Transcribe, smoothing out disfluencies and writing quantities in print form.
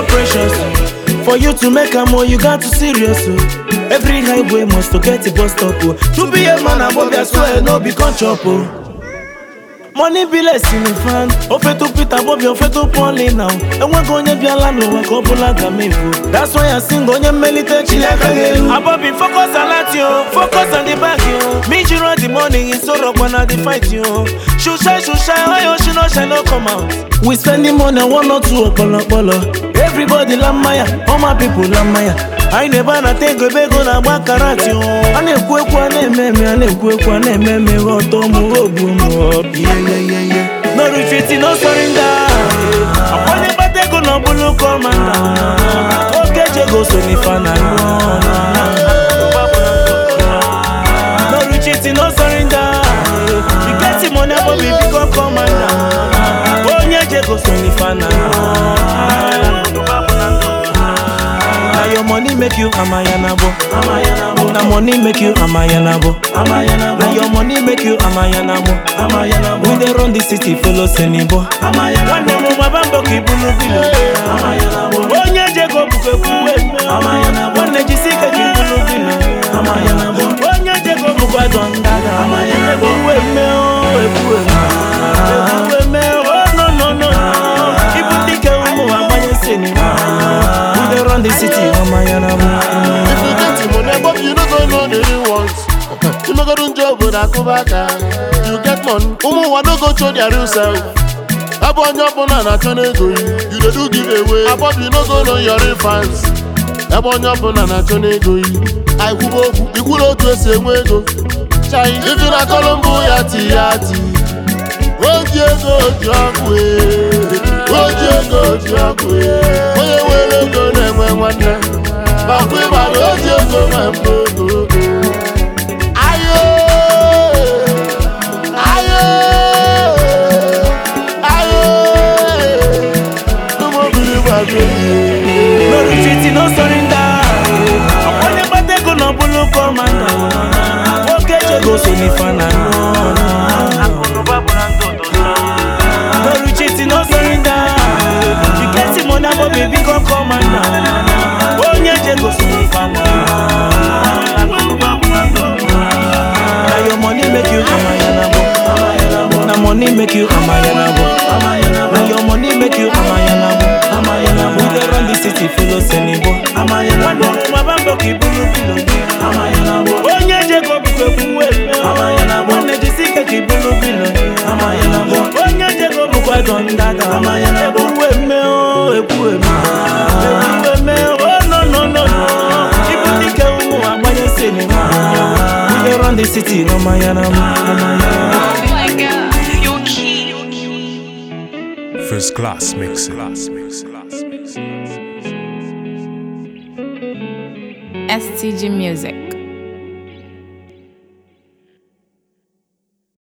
precious. For you to make a more, you got to serious. Every highway must to get a bus stop. To be a man above your swear, no be control. Money be less in the fan. Ofe to Peter Bobby, ofe to Pauline now. And we're going to be a land over Copola Gamevo. That's why I sing on your melite chilaka. Bobby, focus on that you. Focus on the back you. Me you run the money in so rock when I fight you. Shusha, oh yo, she no come out. We spend the money one or two polo. Everybody lamaya, all my people lamaya. I never na take a beg on a baccarat you. And a quick one meme, Otomo, yeah. No retreating, no surrender. Upon the battle, no blue commander. Okay, Jago, so if I no retreating, no surrender. You get him on the baby, become commander. Oh, yeah, Jago, so if I your money make you amayanabo. Na money make you amayanabo. Na your money make you amayanabo. We dey run the city follow senibo. One day mo mabambo kibulu bilo. Onye jego buke kuwe. One jisike kibulu bilo. Onye jego buke dondada. Ebuwe meo. No. Ibutike umu amanye senibo. Run the city, If you get him on the book, you don't know the real ones. You make a run job with a kubaka. You get money, I don't go show their real self. I bought your banana, turn it to you. You don't do giveaway. I bought you don't go know your real fans. I bought your banana, turn it to you. I could go, you could go to the same way. If you're not Colombo, yati. Oh, Diego, no retreating, no surrender. Upon the battle, no blue commander. Okay, Jago, so if I no retreating, no surrender. You get him on the baby, become commander. Oh, yeah, Jago, so if I now your money make you amayanabo. Now money make you amayanabo. Now your money make you amayanabo. We dey run the city follow senibo. Amayanabo, mabambo kibulu bilo. Amayanabo, onye jego buke kuwe. Amayanabo, onye jisike kibulu bilo. Amayanabo, onye jego buke dondada. Amayanabo, ebuwe meo. No. Ibutike umu amanye senibo. We dey run the city, no mayanabo. Oh my God, you're key. First class mixing. STG Music.